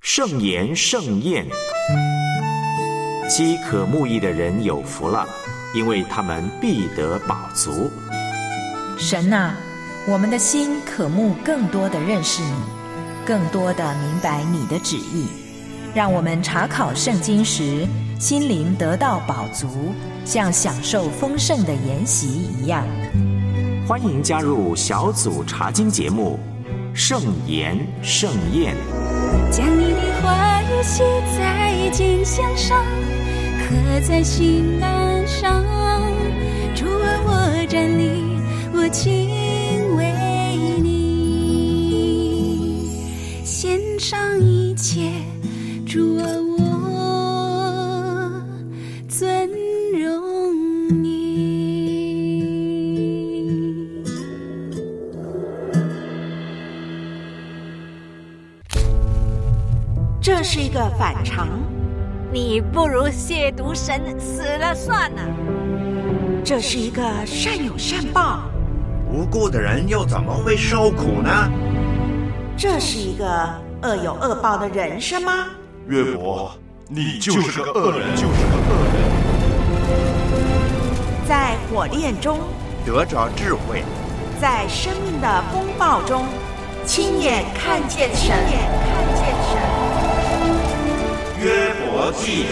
盛言盛宴，饥渴慕义的人有福了，因为他们必得饱足。 神啊，我们的心渴慕更多的认识你，更多的明白你的旨意，让我们查考圣经时心灵得到饱足，像享受丰盛的筵席一样。 欢迎加入小组查经节目盛言盛宴， 将你的话语写在经箱上，刻在心岸上。主啊，我站立，我敬畏你，献上一切。主啊，我尊荣你。 这是一个反常，你不如亵渎神，死了算了。这是一个善有善报， 无辜的人又怎么会受苦呢？ 这是一个恶有恶报的人生吗？ 约伯，你就是个恶人， 在火炼中得着智慧， 在生命的风暴中亲眼看见神。 约伯记。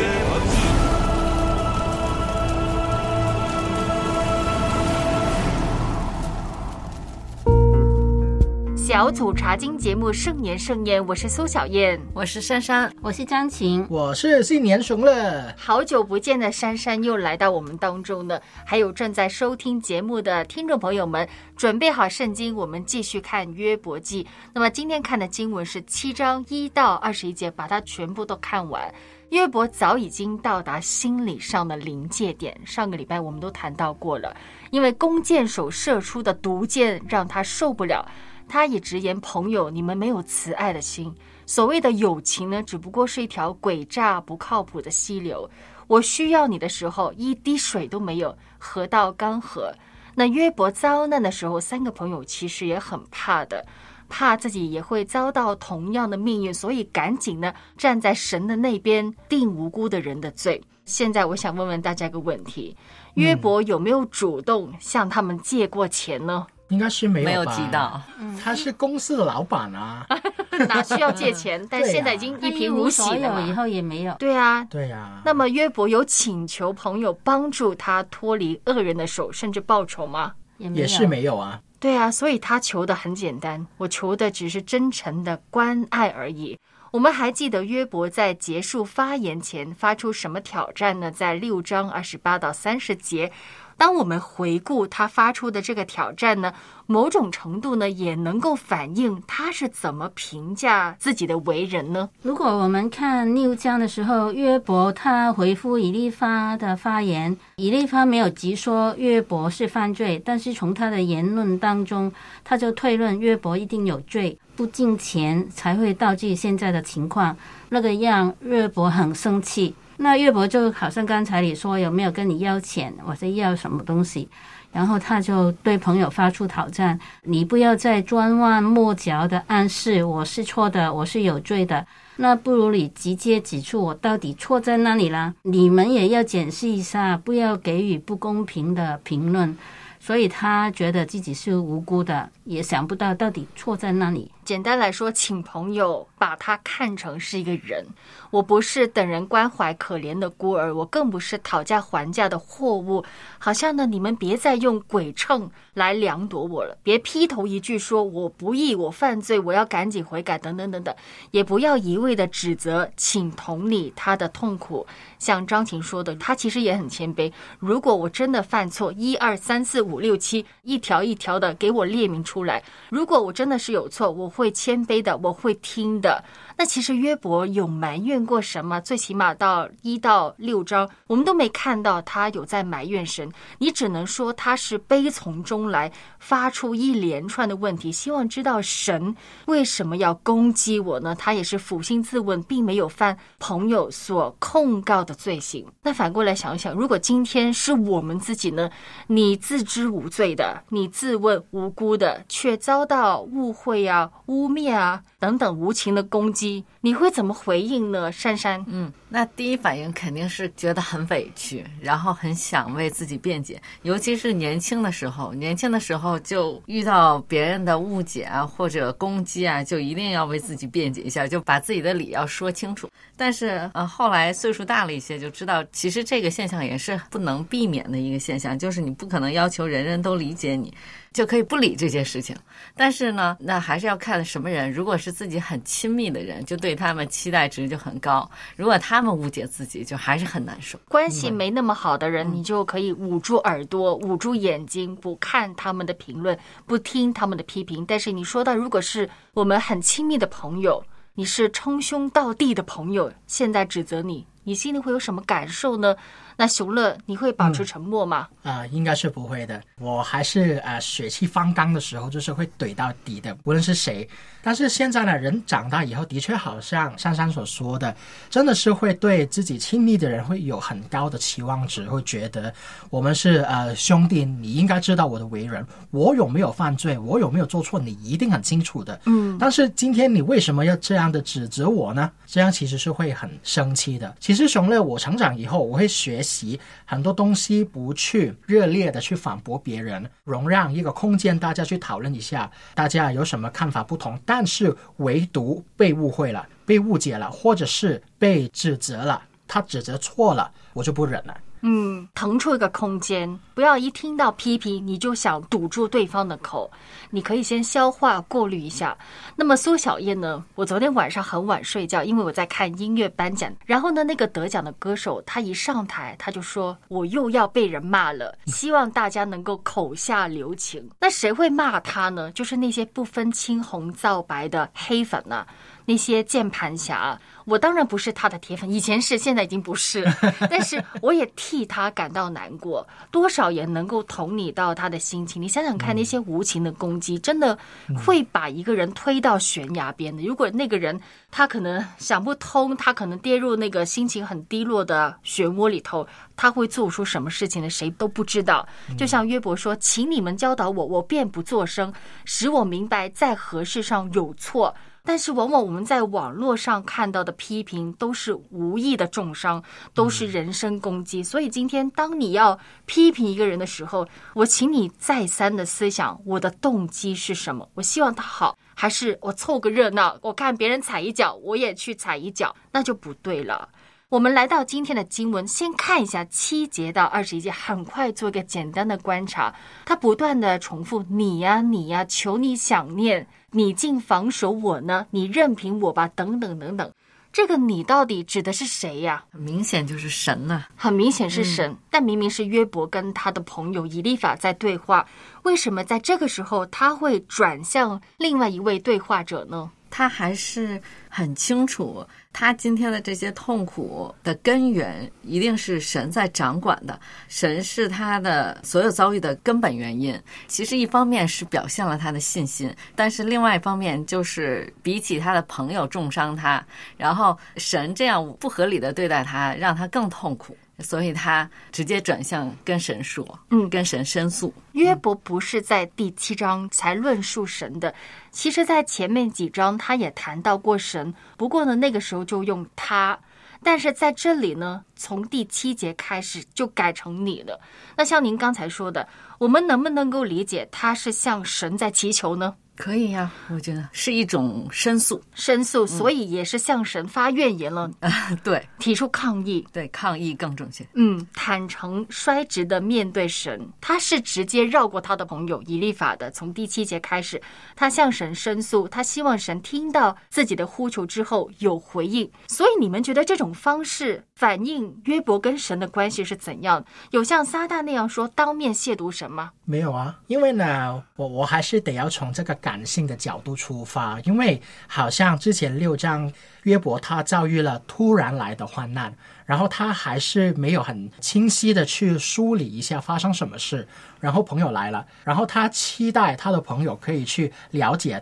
小组查经节目盛言盛宴，我是苏小燕， 我是珊珊， 我是张晴， 我是新年熊了。 好久不见的珊珊又来到我们当中了，还有正在收听节目的听众朋友们，准备好圣经，我们继续看约伯记。那么今天看的经文是7章1到21节，把它全部都看完。约伯早已经到达心理上的临界点，上个礼拜我们都谈到过了，因为弓箭手射出的毒箭让他受不了，他也直言，朋友，你们没有慈爱的心，所谓的友情呢，只不过是一条诡诈不靠谱的溪流，我需要你的时候一滴水都没有，河道干涸。那约伯遭难的时候，3个朋友其实也很怕的，怕自己也会遭到同样的命运，所以赶紧呢站在神的那边，定无辜的人的罪。现在我想问问大家一个问题，约伯有没有主动向他们借过钱呢？ 应该是没有吧， 没有提到， 他是公司的老板啊， 哪需要借钱？但现在已经一贫如洗了嘛， 以后也没有。 对啊， 对啊。 那么约伯有请求朋友帮助他脱离恶人的手，甚至报仇吗？ 也是没有啊。 对啊，所以他求的很简单，我求的只是真诚的关爱而已。我们还记得约伯在结束发言前发出什么挑战呢？在6章28到30节，当我们回顾他发出的这个挑战呢，某种程度呢也能够反映他是怎么评价自己的为人呢？ 如果我们看6章的时候，约伯他回复以利法的发言，以利法没有直说约伯是犯罪，但是从他的言论当中，他就推论约伯一定有罪，不敬钱才会导致现在的情况，那个让约伯很生气。那约伯就好像刚才你说，有没有跟你要钱，我在要什么东西，然后他就对朋友发出挑战，你不要再钻弯抹角的暗示我是错的，我是有罪的，那不如你直接指出我到底错在哪里啦，你们也要检视一下，不要给予不公平的评论。所以他觉得自己是无辜的，也想不到到底错在哪里。 简单来说，请朋友把他看成是一个人，我不是等人关怀可怜的孤儿，我更不是讨价还价的货物，好像呢你们别再用诡秤来量夺我了，别劈头一句说我不义，我犯罪，我要赶紧悔改等等等等，也不要一味的指责，请同理他的痛苦。像张晴说的，他其实也很谦卑，如果我真的犯错，1、2、3、4、5、6、7一条一条的给我列明出来，如果我真的是有错，我会谦卑的，我会听的。那其实约伯有埋怨过什么？最起码到1到6章，我们都没看到他有在埋怨神，你只能说他是悲从中来，发出一连串的问题，希望知道神为什么要攻击我呢？他也是扪心自问，并没有犯朋友所控告的罪行。那反过来想想，如果今天是我们自己呢？你自知无罪的，你自问无辜的，却遭到误会啊、污蔑啊等等无情的攻击，你会怎么回应呢？珊珊？ 那第一反应肯定是觉得很委屈，然后很想为自己辩解，尤其是年轻的时候就遇到别人的误解啊或者攻击啊，就一定要为自己辩解一下，就把自己的理要说清楚。但是后来岁数大了一些，就知道其实这个现象也是不能避免的一个现象，就是你不可能要求人人都理解你，就可以不理这件事情。但是呢，那还是要看什么人，如果是自己很亲密的人，就对他们期待值就很高，如果他们误解自己，就还是很难受。 关系没那么好的人，你就可以捂住耳朵，捂住眼睛，不看他们的评论，不听他们的批评。但是你说到如果是我们很亲密的朋友，你是称兄道弟的朋友，现在指责你，你心里会有什么感受呢？那熊乐，你会保持沉默吗？ 应该是不会的。我还是血气方刚的时候，就是会怼到底的，无论是谁。但是现在呢，人长大以后，的确好像珊珊所说的，真的是会对自己亲密的人会有很高的期望值，会觉得我们是兄弟，你应该知道我的为人，我有没有犯罪，我有没有做错，你一定很清楚的。但是今天你为什么要这样的指责我呢？这样其实是会很生气的。其实熊乐，我成长以后，我会学习很多东西，不去热烈的去反驳别人，容让一个空间大家去讨论一下，大家有什么看法不同，但是唯独被误会了，被误解了，或者是被指责了，他指责错了，我就不忍了。 腾出一个空间，不要一听到批评你就想堵住对方的口，你可以先消化过滤一下。那么苏小燕呢，我昨天晚上很晚睡觉，因为我在看音乐颁奖，然后呢那个得奖的歌手他一上台他就说我又要被人骂了，希望大家能够口下留情。那谁会骂他呢？就是那些不分青红皂白的黑粉啊，那些键盘侠。我当然不是他的铁粉，以前是，现在已经不是，但是我也替他感到难过，多少也能够同理到他的心情。你想想看，那些无情的攻击真的会把一个人推到悬崖边的。如果那个人他可能想不通，他可能跌入那个心情很低落的漩涡里头，他会做出什么事情呢？谁都不知道。就像约伯说，请你们教导我，我便不作声，使我明白在何事上有错。但是往往我们在网络上看到的批评都是无意的重伤，都是人身攻击。所以今天当你要批评一个人的时候，我请你再三的思想，我的动机是什么？我希望他好，还是我凑个热闹，我看别人踩一脚我也去踩一脚，那就不对了。我们来到今天的经文，先看一下7节到21节，很快做一个简单的观察。他不断的重复，你呀你呀，求你想念，你竟防守我呢？你任凭我吧，等等等等。这个你到底指的是谁呀？ 很明显就是神啊， 很明显是神，但明明是约伯跟他的朋友以利法在对话，为什么在这个时候他会转向另外一位对话者呢？ 他还是很清楚，他今天的这些痛苦的根源一定是神在掌管的，神是他的所有遭遇的根本原因。其实一方面是表现了他的信心，但是另外一方面就是比起他的朋友重伤他，然后神这样不合理的对待他，让他更痛苦，所以他直接转向跟神说，跟神申诉。 约伯不是在第7章才论述神的，其实在前面几章他也谈到过神，不过呢那个时候就用他，但是在这里呢从第7节开始就改成你了。那像您刚才说的，我们能不能够理解他是向神在祈求呢？ 可以呀，我觉得是一种申诉， 所以也是向神发怨言了。 对， 提出抗议， 对，抗议更正确。 坦诚率直的面对神，他是直接绕过他的朋友以利法的。从第7节开始，他向神申诉，他希望神听到自己的呼求之后有回应。所以你们觉得这种方式反映约伯跟神的关系是怎样？有像撒旦那样说当面亵渎神吗？ 没有啊，因为呢我还是得要从这个感性的角度出发，因为好像之前6章约伯他遭遇了突然来的患难，然后他还是没有很清晰的去梳理一下发生什么事，然后朋友来了，然后他期待他的朋友可以去了解他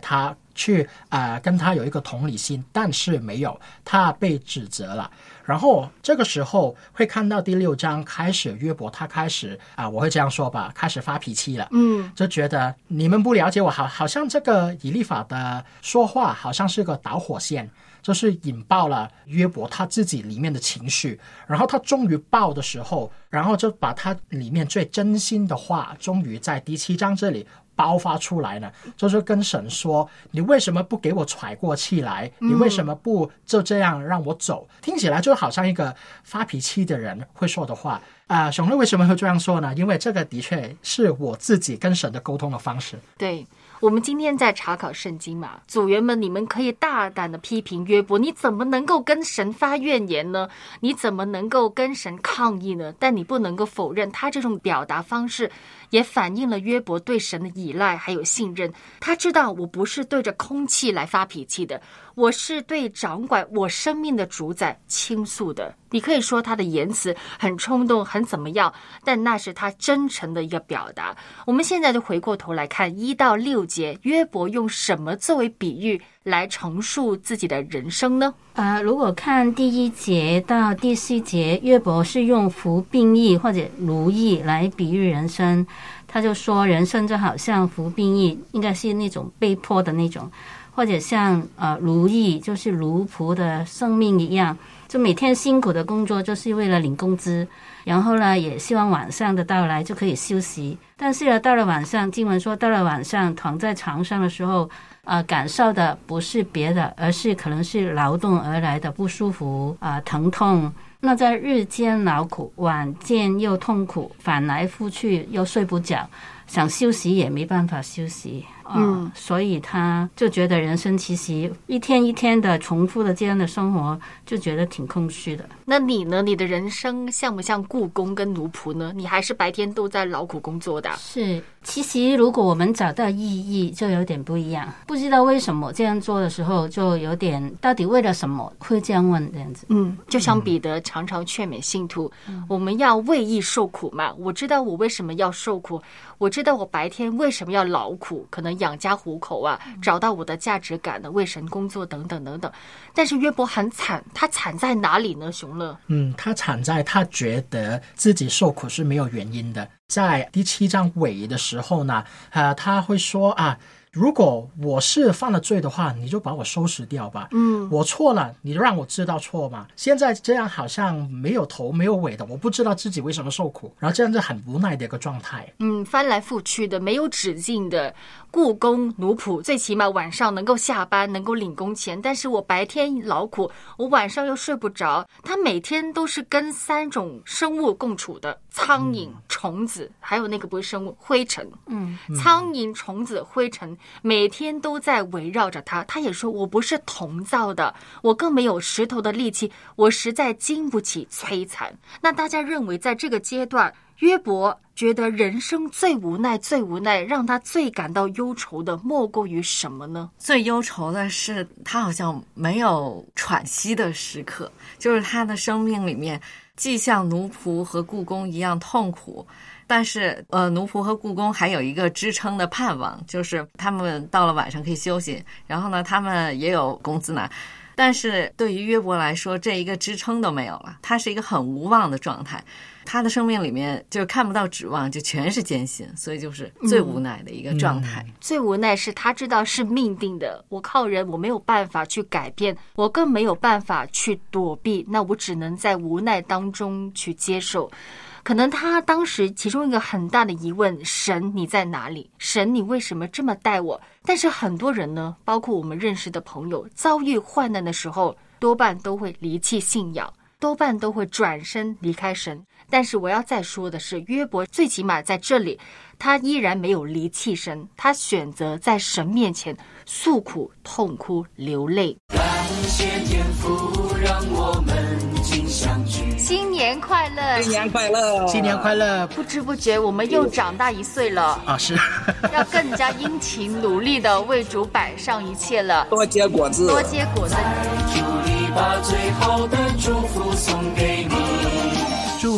去跟他有一个同理心，但是没有，他被指责了。然后这个时候会看到第6章开始，约伯他开始我会这样说吧，开始发脾气了。就觉得你们不了解我，好像这个以利法的说话好像是个导火线，就是引爆了约伯他自己里面的情绪，然后他终于爆的时候，然后就把他里面最真心的话终于在第7章这里爆发出来呢，就是跟神说，你为什么不给我喘过气来，你为什么不就这样让我走？听起来就好像一个发脾气的人会说的话。熊乐为什么会这样说呢？因为这个的确是我自己跟神的沟通的方式。 对，我们今天在查考圣经嘛，组员们，你们可以大胆的批评约伯，你怎么能够跟神发怨言呢？你怎么能够跟神抗议呢？但你不能够否认，他这种表达方式也反映了约伯对神的依赖还有信任。他知道我不是对着空气来发脾气的，我是对掌管我生命的主宰倾诉的。你可以说他的言辞很冲动，很怎么样，但那是他真诚的一个表达。我们现在就回过头来看1到6节，约伯用什么作为比喻来陈述自己的人生呢？ 如果看第1节到第4节，约伯是用服病役或者奴役来比喻人生。他就说人生就好像服病役，应该是那种被迫的那种，或者像奴役，就是奴仆的生命一样，就每天辛苦的工作就是为了领工资，然后呢也希望晚上的到来就可以休息。但是呢到了晚上，经文说到了晚上躺在床上的时候感受的不是别的，而是可能是劳动而来的不舒服疼痛。那在日间劳苦，晚间又痛苦，翻来覆去又睡不着，想休息也没办法休息。所以他就觉得人生其实一天一天的重复的这样的生活，就觉得挺空虚的。 那你呢？你的人生像不像雇工跟奴仆呢？你还是白天都在劳苦工作的？ 是，其实如果我们找到意义就有点不一样。不知道为什么这样做的时候就有点到底为了什么会这样问这样子。 就像彼得常常劝勉信徒，我们要为义受苦嘛。我知道我为什么要受苦，我知道我白天为什么要劳苦，可能养家糊口找到我的价值感的，为神工作等等等等。但是约伯很惨，他惨在哪里呢？熊乐， 他惨在他觉得自己受苦是没有原因的。在第7章尾的时候呢，他会说如果我是犯了罪的话，你就把我收拾掉吧。我错了，你让我知道错嘛。现在这样好像没有头没有尾的，我不知道自己为什么受苦，然后这样是很无奈的一个状态。 翻来覆去的，没有止境的雇工奴仆，最起码晚上能够下班，能够领工钱，但是我白天劳苦，我晚上又睡不着。他每天都是跟3种生物共处的，苍蝇、虫子，还有那个不是生物，灰尘。苍蝇、虫子、灰尘每天都在围绕着他。他也说，我不是铜造的，我更没有石头的力气，我实在经不起摧残。那大家认为在这个阶段，约伯觉得人生最无奈最无奈，让他最感到忧愁的莫过于什么呢？ 最忧愁的是他好像没有喘息的时刻，就是他的生命里面既像奴仆和雇工一样痛苦，但是奴仆和雇工还有一个支撑的盼望，就是他们到了晚上可以休息，然后呢他们也有工资拿。但是对于约伯来说，这一个支撑都没有了，他是一个很无望的状态，他的生命里面就看不到指望，就全是艰辛，所以就是最无奈的一个状态。 最无奈是他知道是命定的，我靠人我没有办法去改变，我更没有办法去躲避，那我只能在无奈当中去接受。可能他当时其中一个很大的疑问，神你在哪里？神你为什么这么待我？但是很多人呢，包括我们认识的朋友，遭遇患难的时候多半都会离弃信仰，多半都会转身离开神。但是我要再说的是，约伯最起码在这里他依然没有离弃神，他选择在神面前诉苦痛哭流泪。 感谢天父让我们今相聚， 新年快乐， 新年快乐， 新年快乐。 不知不觉我们又长大1岁了是要更加殷勤努力的为主摆上一切了， 多结果子， 多结果子。 祝你把最好的祝福送给你， 祝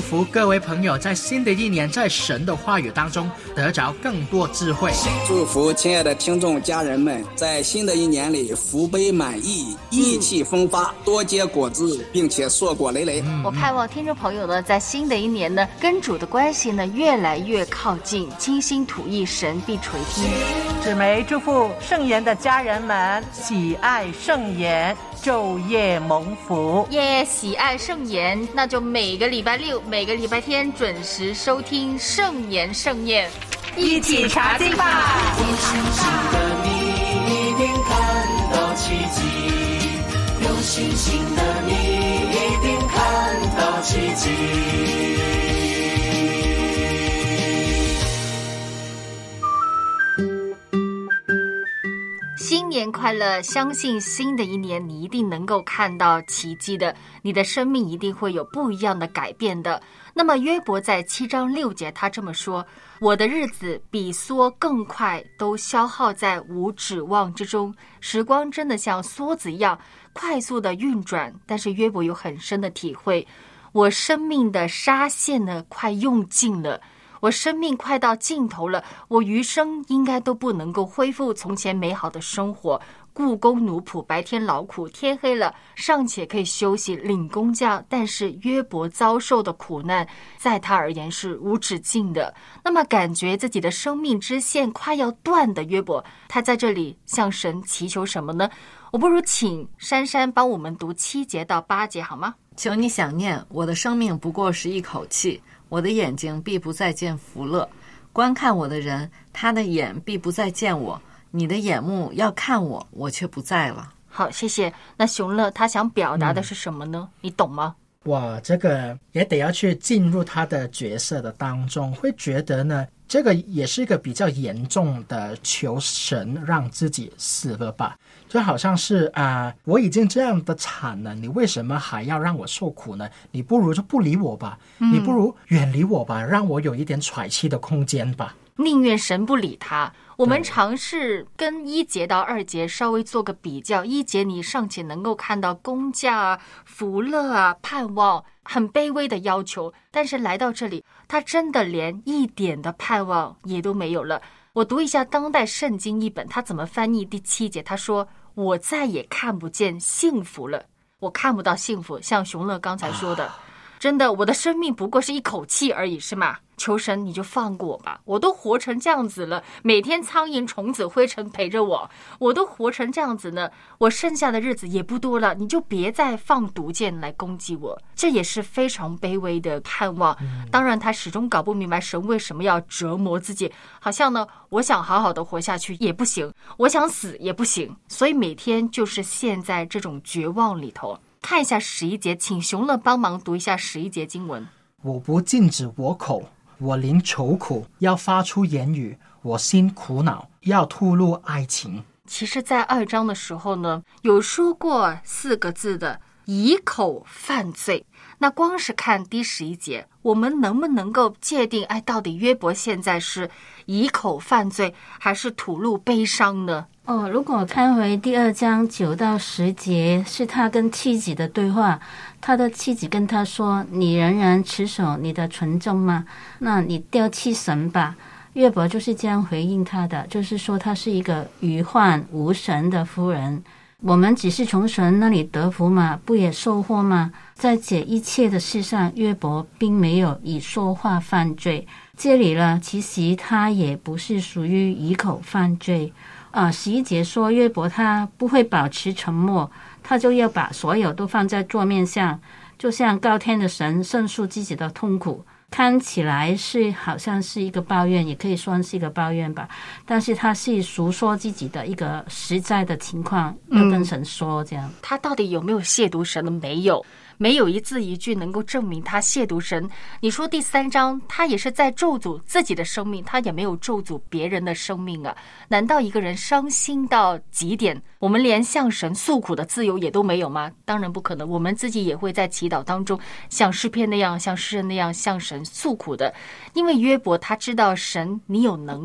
福各位朋友在新的一年在神的话语当中得着更多智慧。 祝福亲爱的听众家人们在新的一年里福杯满溢，意气风发，多结果子，并且硕果累累。 我盼望听众朋友呢，在新的一年呢，跟主的关系呢越来越靠近，倾心吐意，神必垂听。 姊妹祝福圣言的家人们喜爱圣言，昼夜蒙福。 喜爱圣言，那就每个礼拜六、每个礼拜天准时收听圣言盛宴， 一起查经吧。 有信心的你一定看到奇迹，有信心的你一定看到奇迹。 新年快乐！相信新的一年你一定能够看到奇迹的，你的生命一定会有不一样的改变的。那么约伯在7章6节他这么说，我的日子比梭更快，都消耗在无指望之中，时光真的像梭子一样快速的运转。但是约伯有很深的体会，我生命的纱线呢快用尽了，我生命快到尽头了，我余生应该都不能够恢复从前美好的生活。雇工奴仆白天劳苦，天黑了尚且可以休息领工价，但是约伯遭受的苦难在他而言是无止境的。那么感觉自己的生命之线快要断的约伯，他在这里向神祈求什么呢？我不如请珊珊帮我们读7节到8节好吗？ 求你想念，我的生命不过是一口气，我的眼睛必不再见福乐，观看我的人，他的眼必不再见我，你的眼目要看我，我却不在了。 好，谢谢。那熊乐他想表达的是什么呢？你懂吗？ 哇，这个也得要去进入他的角色的当中，会觉得呢，这个也是一个比较严重的求神让自己死了吧，就好像是我已经这样的惨了，你为什么还要让我受苦呢？你不如就不理我吧，你不如远离我吧，让我有一点喘气的空间吧。 宁愿神不理他。我们尝试跟1节到2节稍微做个比较。1节你尚且能够看到工价啊、福乐啊、盼望，很卑微的要求，但是来到这里，他真的连一点的盼望也都没有了。我读一下当代圣经译本，他怎么翻译第7节？他说：“我再也看不见幸福了，我看不到幸福。”像熊乐刚才说的，真的，我的生命不过是一口气而已，是吗？求神你就放过我吧，我都活成这样子了，每天苍蝇虫子灰尘陪着我，我都活成这样子呢，我剩下的日子也不多了，你就别再放毒箭来攻击我。这也是非常卑微的盼望。当然他始终搞不明白神为什么要折磨自己，好像呢我想好好的活下去也不行，我想死也不行，所以每天就是陷在这种绝望里头。看一下11节，请熊乐帮忙读一下11节经文。 我不禁止我口，我灵愁苦，要发出言语，我心苦恼，要吐露爱情。 其实在2章的时候呢，有说过4个字的以口犯罪。那光是看第11节，我们能不能够界定到底约伯现在是以口犯罪还是吐露悲伤呢？ 如果看回第2章9到10节，是他跟妻子的对话。他的妻子跟他说：“你仍然持守你的纯正吗？那你丢弃神吧。”约伯就是这样回应他的，就是说他是一个愚幻无神的妇人。我们只是从神那里得福吗？不也受祸吗？在这一切的事上，约伯并没有以说话犯罪。这里呢，其实他也不是属于以口犯罪。11节说约伯他不会保持沉默，他就要把所有都放在桌面上，就像高天的神申诉自己的痛苦。看起来是好像是一个抱怨，也可以算是一个抱怨吧，但是他是述说自己的一个实在的情况，要跟神说这样。 他到底有没有亵渎神呢？没有一字一句能够证明他亵渎神。你说第3章他也是在咒诅自己的生命，他也没有咒诅别人的生命啊。难道一个人伤心到极点，我们连向神诉苦的自由也都没有吗？当然不可能，我们自己也会在祈祷当中像诗篇那样，像诗人那样向神诉苦的。因为约伯他知道神你有能力，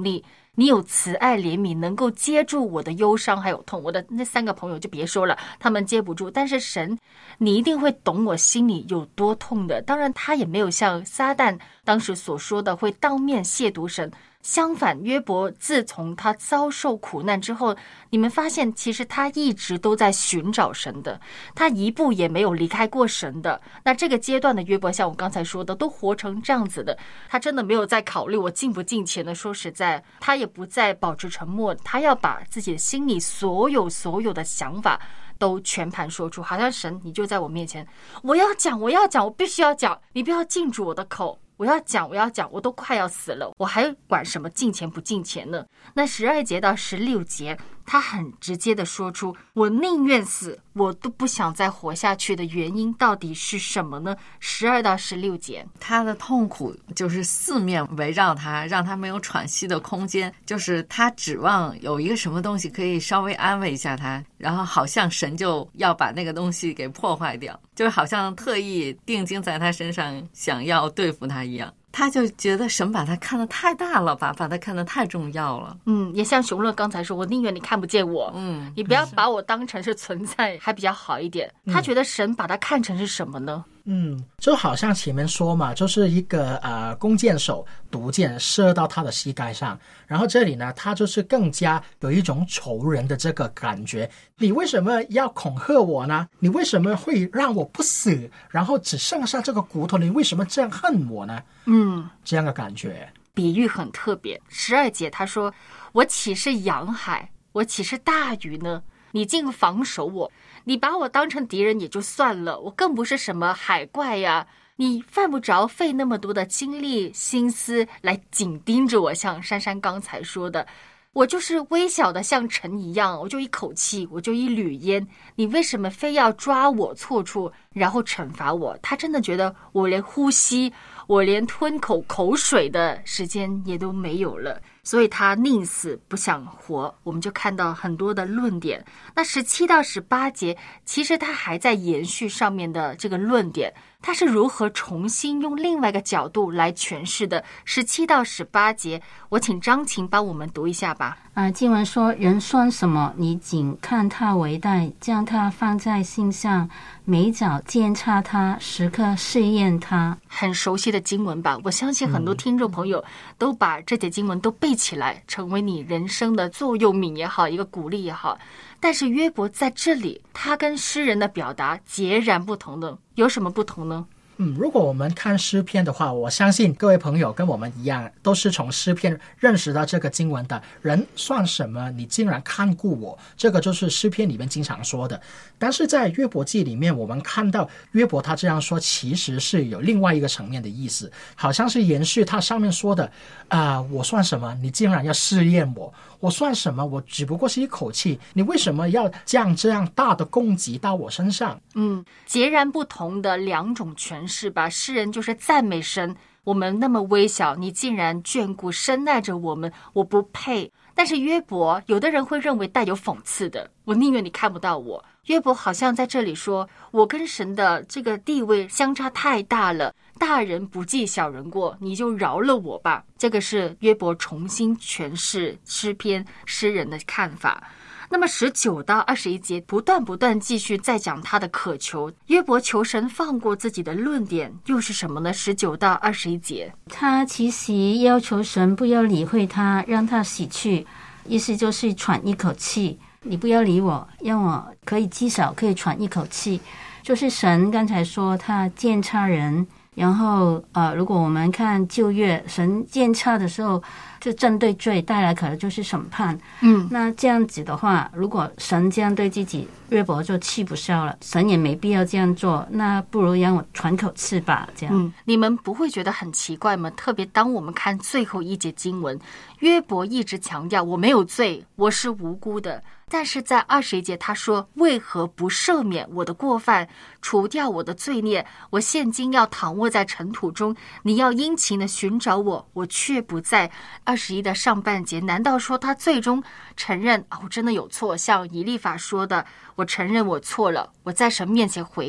你有慈爱怜悯，能够接住我的忧伤还有痛。我的那3个朋友就别说了，他们接不住，但是神，你一定会懂我心里有多痛的。当然他也没有像撒旦当时所说的会当面亵渎神，相反，约伯自从他遭受苦难之后，你们发现其实他一直都在寻找神的，他一步也没有离开过神的。那这个阶段的约伯，像我刚才说的，都活成这样子的，他真的没有在考虑我敬不敬虔的。说实在，他也不再保持沉默，他要把自己的心里所有的想法都全盘说出，好像神你就在我面前，我要讲，我必须要讲，你不要禁住我的口。我要讲，我都快要死了，我还管什么敬虔不敬虔呢？那12节到16节，他很直接的说出，我宁愿死，我都不想再活下去的原因到底是什么呢？12到16节， 他的痛苦就是四面围绕他，让他没有喘息的空间，就是他指望有一个什么东西可以稍微安慰一下他，然后好像神就要把那个东西给破坏掉，就是好像特意定睛在他身上，想要对付他一样。他就觉得神把他看得太大了吧，把他看得太重要了。 也像熊乐刚才说，我宁愿你看不见我，你不要把我当成是存在，还比较好一点。他觉得神把他看成是什么呢？ 就好像前面说嘛，就是一个弓箭手毒箭射到他的膝盖上，然后这里呢，他就是更加有一种仇人的这个感觉。你为什么要恐吓我呢？你为什么会让我不死，然后只剩下这个骨头？你为什么这样恨我呢？这样的感觉。 比喻很特别。12节他说，我岂是洋海，我岂是大鱼呢？你竟防守我，你把我当成敌人也就算了，我更不是什么海怪呀，你犯不着费那么多的精力心思来紧盯着我。像珊珊刚才说的，我就是微小的像尘一样，我就一口气，我就一缕烟，你为什么非要抓我错处，然后惩罚我？他真的觉得我连呼吸，我连吞口水的时间也都没有了，所以他宁死不想活。我们就看到很多的论点。那17到18节，其实他还在延续上面的这个论点，他是如何重新用另外一个角度来诠释的。17到18节，我请张琴帮我们读一下吧。 经文说，人算什么？你仅看他为大，将他放在心上，每早监察他，时刻试验他。 很熟悉的经文吧，我相信很多听众朋友都把这节经文都背起来，成为你人生的座右铭也好，一个鼓励也好。但是约伯在这里，他跟诗人的表达截然不同的，有什么不同呢？ 如果我们看诗篇的话，我相信各位朋友跟我们一样，都是从诗篇认识到这个经文的。人算什么？你竟然看顾我，这个就是诗篇里面经常说的。但是在约伯记里面，我们看到约伯他这样说，其实是有另外一个层面的意思，好像是延续他上面说的我算什么？你竟然要试验我，我算什么？我只不过是一口气，你为什么要将这样大的攻击到我身上？ 截然不同的两种诠释吧。诗人就是赞美神，我们那么微小，你竟然眷顾深爱着我们，我不配。但是约伯，有的人会认为带有讽刺的，我宁愿你看不到我。约伯好像在这里说，我跟神的这个地位相差太大了，大人不计小人过，你就饶了我吧。这个是约伯重新诠释诗篇诗人的看法。那么19到21节不断继续再讲他的渴求，约伯求神放过自己的论点又是什么呢？19到21节， 他其实要求神不要理会他，让他死去，意思就是喘一口气，你不要理我，让我可以至少可以喘一口气。就是神刚才说他监察人，然后如果我们看旧约，神监察的时候就针对罪带来可能就是审判。那这样子的话，如果神这样对自己，约伯就气不消了，神也没必要这样做，那不如让我喘口气吧。这样你们不会觉得很奇怪吗？特别当我们看最后一节经文，约伯一直强调我没有罪，我是无辜的，但是在21节他说，为何不赦免我的过犯，除掉我的罪孽？我现今要躺卧在尘土中，你要殷勤的寻找我，我却不在。21的上半节，难道说他最终承认我真的有错，像以利法说的，我承认我错了，我在神面前悔改，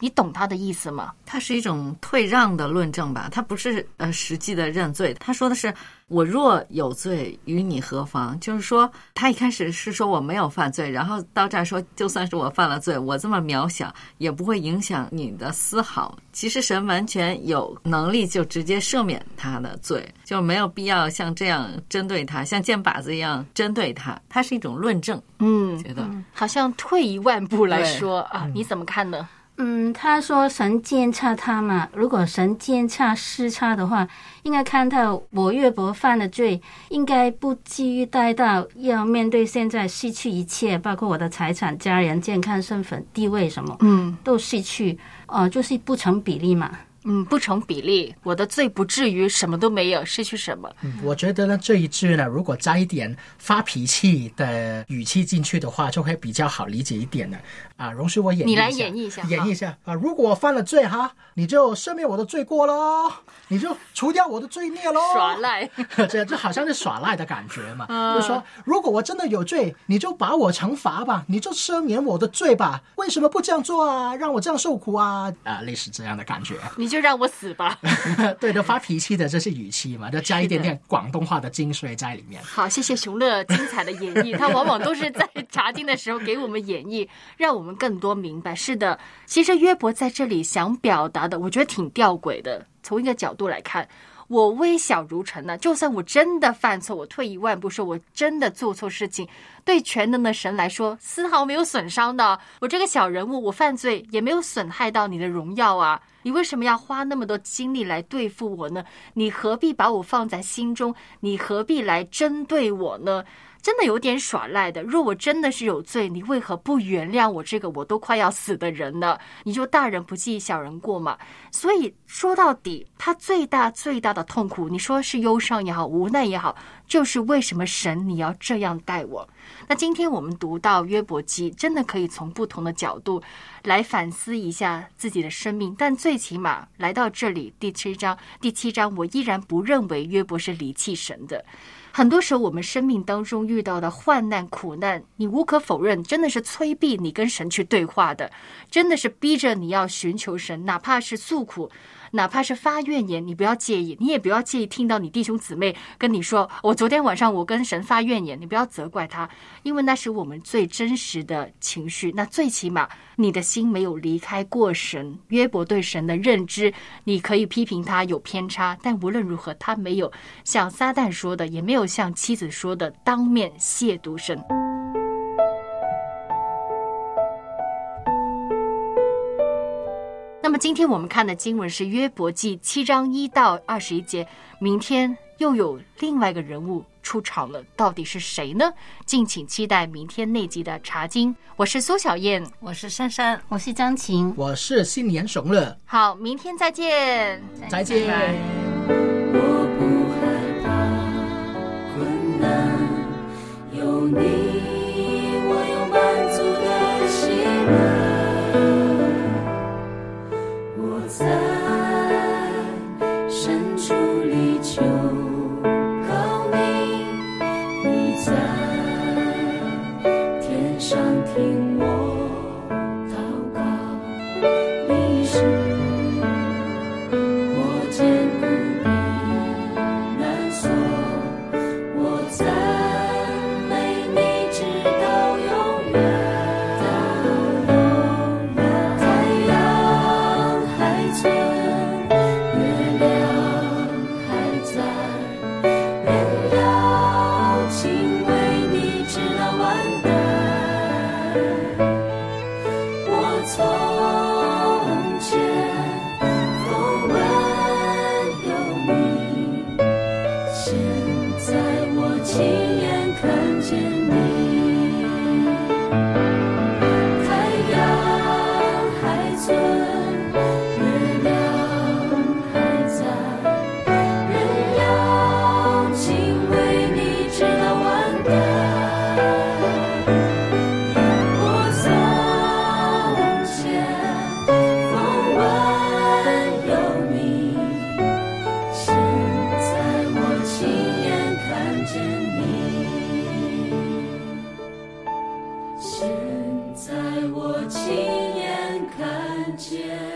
你懂他的意思吗？ 它是一种退让的论证吧，它不是实际的认罪。他说的是我若有罪与你何妨，就是说他一开始是说我没有犯罪，然后到这儿说就算是我犯了罪，我这么渺小也不会影响你的丝毫。其实神完全有能力就直接赦免他的罪，就没有必要像这样针对他，像箭靶子一样针对他。它是一种论证。觉得好像退一万步来说啊，你怎么看呢？ 他说神鉴察他嘛，如果神鉴察失察的话，应该看到我约伯犯的罪，应该不至于带到要面对现在失去一切，包括我的财产、家人、健康、身份、地位什么，都失去，就是不成比例嘛。 不成比例，我的罪不至于什么都没有，失去什么。 我觉得呢，这一句呢，如果加一点发脾气的语气进去的话，就会比较好理解一点的。容许我演绎一下， 你来演绎一下， 如果我犯了罪哈，你就赦免我的罪过咯，你就除掉我的罪孽咯。 耍赖， 这好像是耍赖的感觉嘛。就是说，如果我真的有罪，你就把我惩罚吧，你就赦免我的罪吧，为什么不这样做啊？让我这样受苦啊？类似这样的感觉。 你就让我死吧。 对的，发脾气的这是语气嘛，就加一点点广东话的精髓在里面。 好，谢谢熊乐精彩的演绎，他往往都是在查经的时候给我们演绎，让我们更多明白。是的，其实约伯在这里想表达的，我觉得挺吊诡的。从一个角度来看，我微小如尘呢，就算我真的犯错，我退一万步说，我真的做错事情，对全能的神来说丝毫没有损伤的。我这个小人物，我犯罪也没有损害到你的荣耀啊，你为什么要花那么多精力来对付我呢？你何必把我放在心中？你何必来针对我呢？真的有点耍赖的。若我真的是有罪，你为何不原谅我这个我都快要死的人呢？你就大人不计小人过嘛。所以说到底，他最大的痛苦，你说是忧伤也好，无奈也好，就是为什么神你要这样待我。那今天我们读到约伯记，真的可以从不同的角度来反思一下自己的生命，但最起码来到这里第七章，我依然不认为约伯是离弃神的。很多时候我们生命当中遇到的患难苦难，你无可否认真的是催逼你跟神去对话的，真的是逼着你要寻求神，哪怕是诉苦，哪怕是发怨言，你不要介意，你也不要介意听到你弟兄姊妹跟你说我昨天晚上我跟神发怨言，你不要责怪他，因为那是我们最真实的情绪。那最起码你的心没有离开过神。约伯对神的认知，你可以批评他有偏差，但无论如何他没有像撒旦说的，也没有像妻子说的当面亵渎神。那么今天我们看的经文是约伯记7章1到21节，明天又有另外一个人物出场了，到底是谁呢？敬请期待明天那集的查经。我是苏小燕， 我是珊珊， 我是张晴， 我是新年熊乐。 好，明天再见， 再见。 我不害怕困难，有你，我有满足的喜乐。我在深处里求告你，你在天上听我祷告。你是我坚固避难所，我赞美你直到永远。太阳还存见。